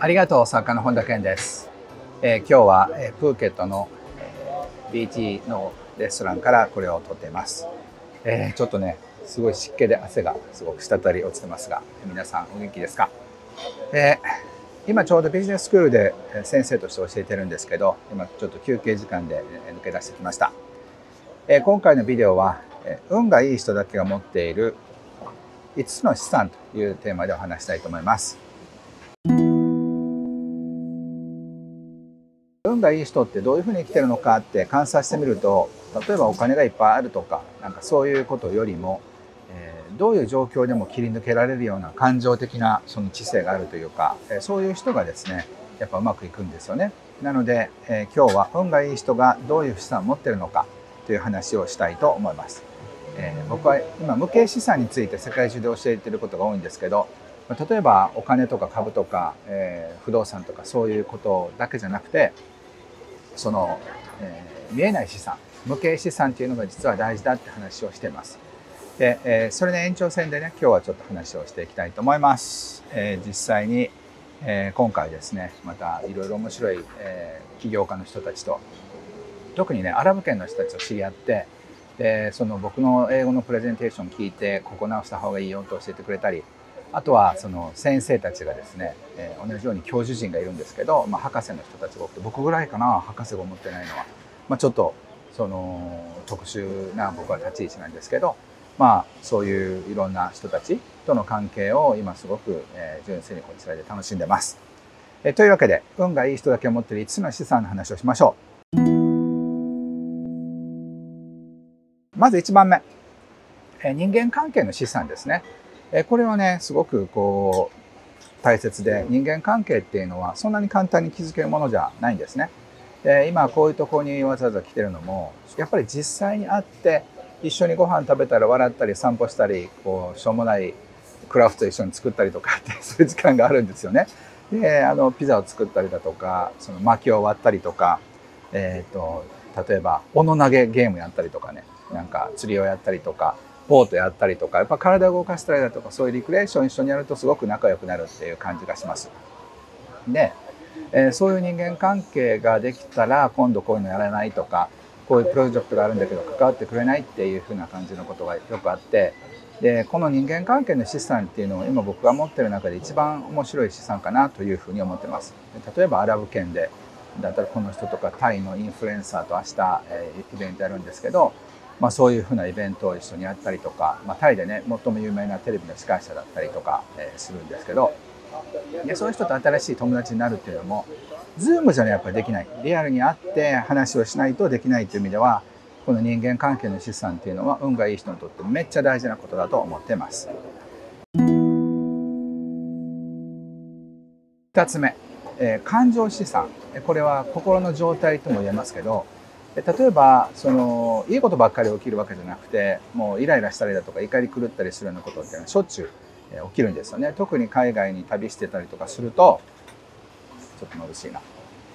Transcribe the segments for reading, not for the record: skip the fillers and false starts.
ありがとう、作家の本田健です。今日は、プーケットの、ビーチのレストランからこれを撮っています。ちょっとね、すごい湿気で汗がすごく滴り落ちてますが、皆さんお元気ですか？今ちょうどビジネススクールで先生として教えてるんですけど、今ちょっと休憩時間で抜け出してきました。今回のビデオは、運がいい人だけが持っている5つの資産というテーマでお話したいと思います。運がいい人ってどういうふうに生きてるのかって観察してみると、例えばお金がいっぱいあるとか、なんかそういうことよりも、どういう状況でも切り抜けられるような感情的なその知性があるというか、そういう人がですね、やっぱうまくいくんですよね。なので、今日は運がいい人がどういう資産を持ってるのかという話をしたいと思います。僕は今無形資産について世界中で教えていることが多いんですけど、例えばお金とか株とか、不動産とかそういうことだけじゃなくて、その、見えない資産、無形資産っていうのが実は大事だって話をしています。で、それの延長線でね、今日はちょっと話をしていきたいと思います。実際に、今回ですね、またいろいろ面白い、起業家の人たちと、特にね、アラブ圏の人たちと知り合って、で、その僕の英語のプレゼンテーション聞いて、ここ直した方がいいよと教えてくれたり、あとはその先生たちがですね、同じように教授陣がいるんですけど、博士の人たちが多くて、僕ぐらいかな、博士が持ってないのは。ちょっとその特殊な僕は立ち位置なんですけど、そういういろんな人たちとの関係を今すごく、純粋にこちらで楽しんでます。というわけで、運がいい人だけ持っている5つの資産の話をしましょう。まず1番目、人間関係の資産ですね。これはね、すごくこう大切で、人間関係っていうのはそんなに簡単に築けるものじゃないんですね。今こういうところにわざわざ来てるのも、やっぱり実際に会って一緒にご飯食べたり笑ったり散歩したり、こうしょうもないクラフト一緒に作ったりとかってそういう時間があるんですよね。で、ピザを作ったりだとか、その薪を割ったりとか、例えば斧投げゲームやったりとかね、なんか釣りをやったりとか、ボートやったりとか、やっぱ体を動かしたりだとか、そういうリクレーション一緒にやるとすごく仲良くなるっていう感じがします。で、そういう人間関係ができたら、今度こういうのやらないとか、こういうプロジェクトがあるんだけど関わってくれないっていう風な感じのことがよくあって、で、この人間関係の資産っていうのを今僕が持ってる中で一番面白い資産かなというふうに思ってます。例えばアラブ圏でだったらこの人とかタイのインフルエンサーと明日、イベントやるんですけど、そういうふうなイベントを一緒にやったりとか、タイでね最も有名なテレビの司会者だったりとか、するんですけど、でそういう人と新しい友達になるっていうのも Zoom じゃねやっぱりできない、リアルに会って話をしないとできないという意味では、この人間関係の資産っていうのは運がいい人にとってめっちゃ大事なことだと思ってます。2つ目、感情資産。これは心の状態とも言えますけど、例えばそのいいことばっかり起きるわけじゃなくて、もうイライラしたりだとか怒り狂ったりするようなことっていうのはしょっちゅう起きるんですよね。特に海外に旅してたりとかすると、ちょっと眩しいな、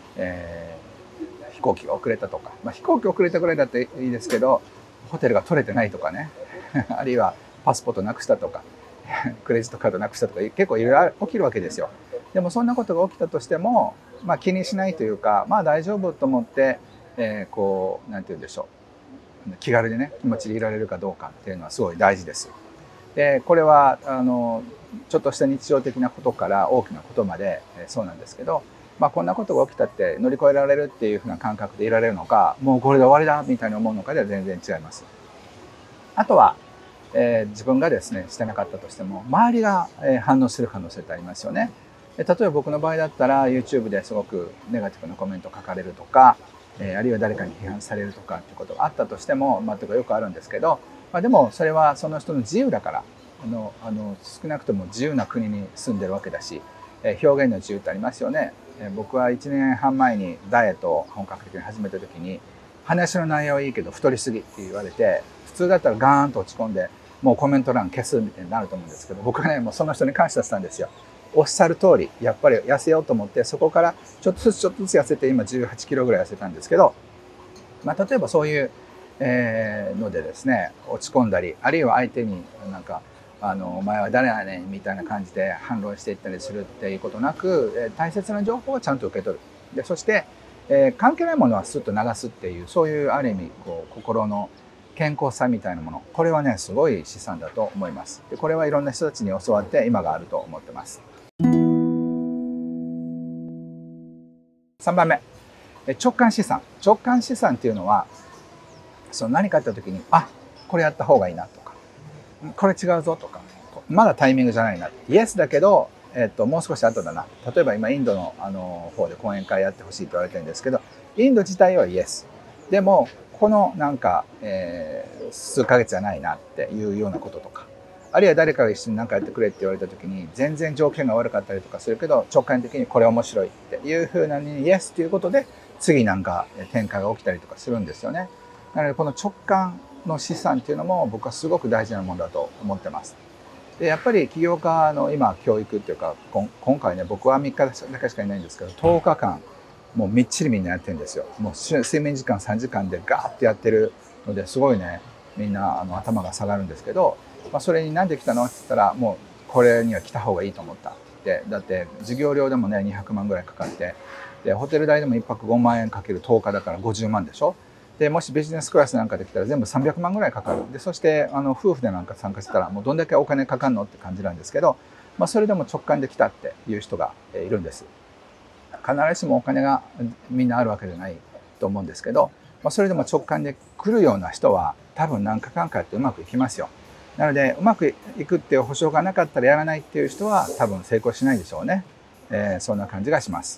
飛行機が遅れたとか、飛行機遅れたぐらいだっていいですけど、ホテルが取れてないとかねあるいはパスポートなくしたとかクレジットカードなくしたとか、結構いろいろ起きるわけですよ。でもそんなことが起きたとしても、気にしないというか、大丈夫と思って、こうなんて言うんでしょう、気軽でね気持ちでいられるかどうかっていうのはすごい大事です。でこれはちょっとした日常的なことから大きなことまでそうなんですけど、こんなことが起きたって乗り越えられるっていうふうな感覚でいられるのか、もうこれで終わりだみたいに思うのかでは全然違います。あとは、自分がですねしてなかったとしても周りが反応する可能性ってありますよね。例えば僕の場合だったら YouTube ですごくネガティブなコメント書かれるとか、あるいは誰かに批判されるとかっていうことがあったとしても、とかよくあるんですけど、でもそれはその人の自由だから、少なくとも自由な国に住んでるわけだし、表現の自由ってありますよね。僕は1年半前にダイエットを本格的に始めた時に、話の内容はいいけど太りすぎって言われて、普通だったらガーンと落ち込んでもうコメント欄消すみたいになると思うんですけど、僕はねもうその人に感謝したんですよ。おっしゃる通り、やっぱり痩せようと思って、そこからちょっとずつ痩せて今18キロぐらい痩せたんですけど、例えばそういうのでですね落ち込んだり、あるいは相手になんかお前は誰やねんみたいな感じで反論していったりするっていうことなく、大切な情報をちゃんと受け取る。でそして、関係ないものはスッと流すっていう、そういうある意味こう心の健康さみたいなもの、これはねすごい資産だと思います。でこれはいろんな人たちに教わって今があると思ってます。3番目、直感資産。直感資産っていうのは、その何かあった時に、あ、これやった方がいいなとか、これ違うぞとか、まだタイミングじゃないな。イエスだけど、もう少し後だな。例えば今インドの方で講演会やってほしいと言われてるんですけど、インド自体はイエス。でも、このなんか、数ヶ月じゃないなっていうようなこととか、あるいは誰かが一緒に何かやってくれって言われた時に、全然条件が悪かったりとかするけど、直感的にこれ面白いっていうふうなにイエスっていうことで、次なんか展開が起きたりとかするんですよね。なのでこの直感の資産っていうのも僕はすごく大事なものだと思ってます。でやっぱり起業家の今教育っていうか、今回ね僕は3日だけしかいないんですけど、10日間もうみっちりみんなやってるんですよ。もう睡眠時間3時間でガーッてやってるので、すごいねみんな頭が下がるんですけど、それになんで来たのって言ったら、もうこれには来た方がいいと思ったって。だって授業料でもね200万ぐらいかかって、でホテル代でも1泊5万円かける10日だから50万でしょ。でもしビジネスクラスなんかできたら全部300万ぐらいかかる。でそして夫婦でなんか参加したらもうどんだけお金かかるのって感じなんですけど、それでも直感で来たっていう人がいるんです。必ずしもお金がみんなあるわけじゃないと思うんですけど、それでも直感で来るような人は多分何かかんかやってうまくいきますよ。なのでうまくいくっていう保証がなかったらやらないっていう人は多分成功しないでしょうね。そんな感じがします。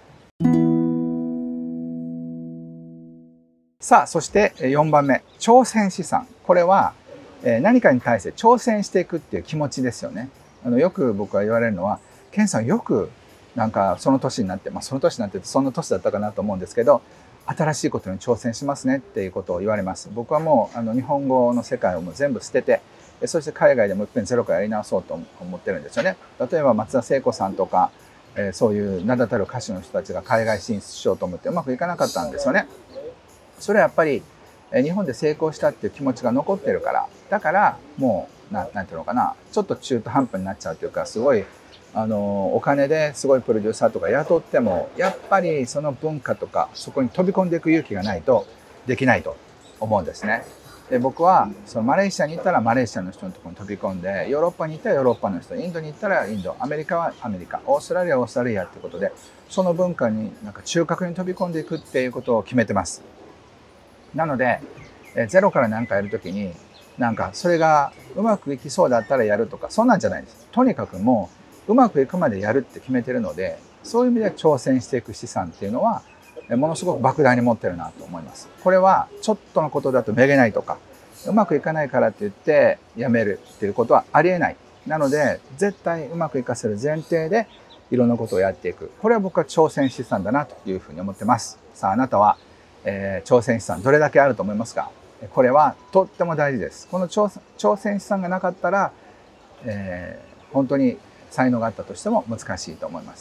さあそして4番目、挑戦資産。これは何かに対して挑戦していくっていう気持ちですよね。よく僕は言われるのは、ケンさんよくなんかその年になって、その年になってそんな年だったかなと思うんですけど、新しいことに挑戦しますねっていうことを言われます。僕はもう日本語の世界をもう全部捨てて、そして海外でもう一遍ゼロからやり直そうと思ってるんですよね。例えば松田聖子さんとか、そういう名だたる歌手の人たちが海外進出しようと思ってうまくいかなかったんですよね。それはやっぱり日本で成功したっていう気持ちが残ってるから、だからもうなんていうのかな、ちょっと中途半端になっちゃうというか、すごいお金ですごいプロデューサーとか雇っても、やっぱりその文化とかそこに飛び込んでいく勇気がないとできないと思うんですね。で僕はそのマレーシアに行ったらマレーシアの人のところに飛び込んで、ヨーロッパに行ったらヨーロッパの人、インドに行ったらインド、アメリカはアメリカ、オーストラリアはオーストラリアっていうことで、その文化になんか中核に飛び込んでいくっていうことを決めてます。なのでゼロから何かやるときに、なんかそれがうまくいきそうだったらやるとか、そんなんじゃないです。とにかくもううまくいくまでやるって決めてるので、そういう意味で挑戦していく資産っていうのはものすごく莫大に持ってるなと思います。これはちょっとのことだとめげないとか、うまくいかないからって言ってやめるっていうことはありえない。なので絶対うまくいかせる前提でいろんなことをやっていく。これは僕は挑戦資産だなというふうに思ってます。さああなたは挑戦資産どれだけあると思いますか？これはとっても大事です。この挑戦資産がなかったら、本当に才能があったとしても難しいと思います。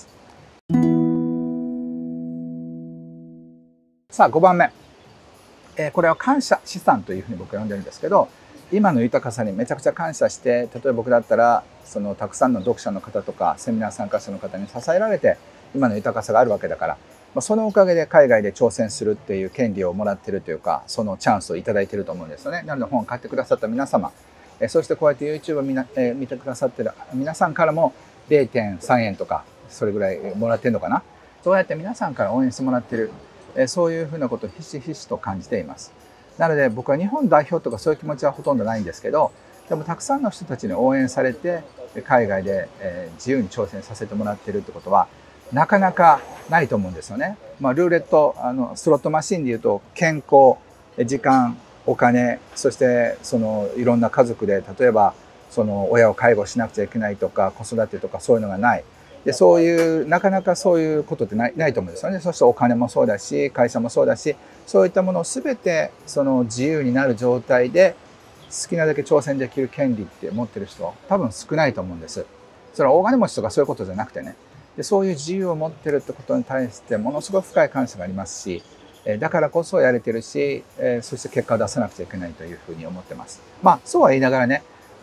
さあ5番目、これは感謝資産というふうに僕は呼んでるんですけど、今の豊かさにめちゃくちゃ感謝して、例えば僕だったらそのたくさんの読者の方とかセミナー参加者の方に支えられて今の豊かさがあるわけだから、そのおかげで海外で挑戦するっていう権利をもらってるというか、そのチャンスをいただいてると思うんですよね。なので本を買ってくださった皆様、そしてこうやって YouTube を見てくださってる皆さんからも 0.3 円とかそれぐらいもらってるのかな。そうやって皆さんから応援してもらってる、そういうふうなことをひしひしと感じています。なので僕は日本代表とかそういう気持ちはほとんどないんですけど、でもたくさんの人たちに応援されて海外で自由に挑戦させてもらってるってことはなかなかないと思うんですよね。ルーレット、スロットマシンでいうと健康、時間、お金、そしてそのいろんな家族で例えばその親を介護しなくちゃいけないとか子育てとかそういうのがない。でそういうなかなかそういうことってないと思うんですよね。そしてお金もそうだし会社もそうだし、そういったものを全てその自由になる状態で好きなだけ挑戦できる権利って持ってる人多分少ないと思うんです。それは大金持ちとかそういうことじゃなくてね。でそういう自由を持ってるってことに対してものすごい深い感謝がありますし、だからこそやれてるし、そして結果を出さなくちゃいけないというふうに思ってます。そうは言いながらね、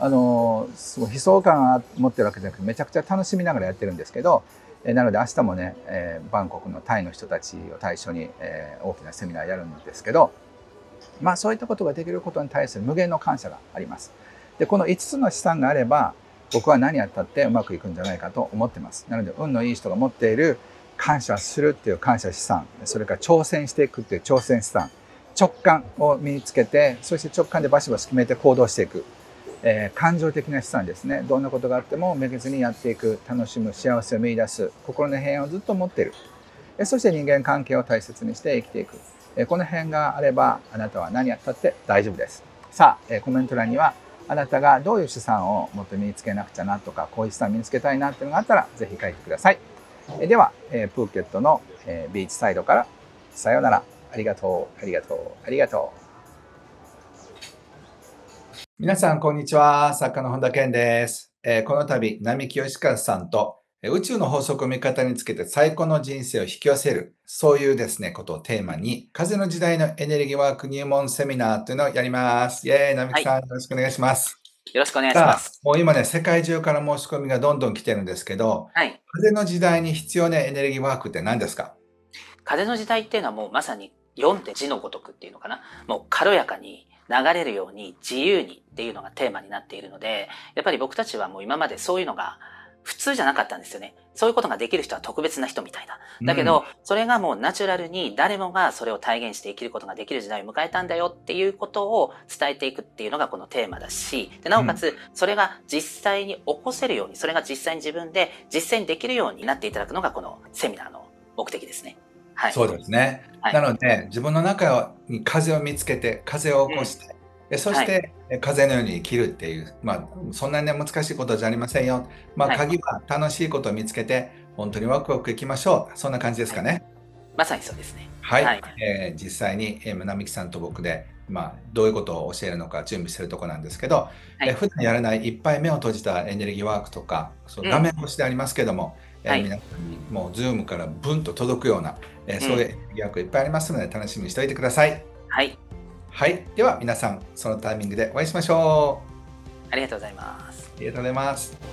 すごい悲壮感を持ってるわけじゃなくてめちゃくちゃ楽しみながらやってるんですけど、なので明日もね、バンコクのタイの人たちを対象に、大きなセミナーやるんですけど、まあそういったことができることに対する無限の感謝があります。で、この5つの資産があれば、僕は何やったってうまくいくんじゃないかと思ってます。なので、運のいい人が持っている感謝するっていう感謝資産、それから挑戦していくっていう挑戦資産、直感を身につけて、そして直感でバシバシ決めて行動していく。感情的な資産ですね。どんなことがあってもめげずにやっていく、楽しむ、幸せを見出す、心の平安をずっと持っている。そして人間関係を大切にして生きていく。この辺があれば、あなたは何やったって大丈夫です。さあ、コメント欄には、あなたがどういう資産をもっと身につけなくちゃなとか、こういう資産身につけたいなっていうのがあったら、ぜひ書いてください。では、プーケットのビーチサイドから、さようなら。ありがとう、ありがとう、ありがとう。皆さん、こんにちは。作家の本田健です。この度、並木義和さんと宇宙の法則を味方につけて最高の人生を引き寄せる、そういうですね、ことをテーマに、風の時代のエネルギーワーク入門セミナーというのをやります。イェーイ、並木さん、よろしくお願いします。 よろしくお願いしさあ、 ます。 もう今ね、世界中から申し込みがどんどん来てるんですけど、 はい。 風の時代に必要なエネルギーワークって何ですか？ 風の時代っていうのはもうまさに読んで字のごとくっていうのかな。もう軽やかに流れるように自由にっていうのがテーマになっているので、やっぱり僕たちはもう今までそういうのが普通じゃなかったんですよね。そういうことができる人は特別な人みたいな。だけど、それがもうナチュラルに誰もがそれを体現して生きることができる時代を迎えたんだよっていうことを伝えていくっていうのがこのテーマだし、でなおかつそれが実際に起こせるように、それが実際に自分で実践できるようになっていただくのがこのセミナーの目的ですね。はい。 そうですね。 はい。 なので、自分の中に風を見つけて、風を起こして、そしはい。 て風のように生きるっていう、そんなにね、難しいことじゃありませんよ。 はい。 鍵は楽しいことを見つけて、本当にワクワクいきましょう。そんな感じですはい。 かね。 まさにそうですね。 はい。 はい。 実際に、並木さんと僕で、どういうことを教えるのか準備してるところなんですけど、 はい。 普段やらないいっぱい目を閉じたエネルギーワークとか、そう画うん。 面越しでありますけども、 はい。 皆さんにもうズームからブンと届くような、そういうエうん。 ネルギーワークいっぱいありますので楽しみにしておいてください。 はい。 はい。では皆さん、そのタイミングでお会いしましょう。 ありがとうございます。 ありがとうございます。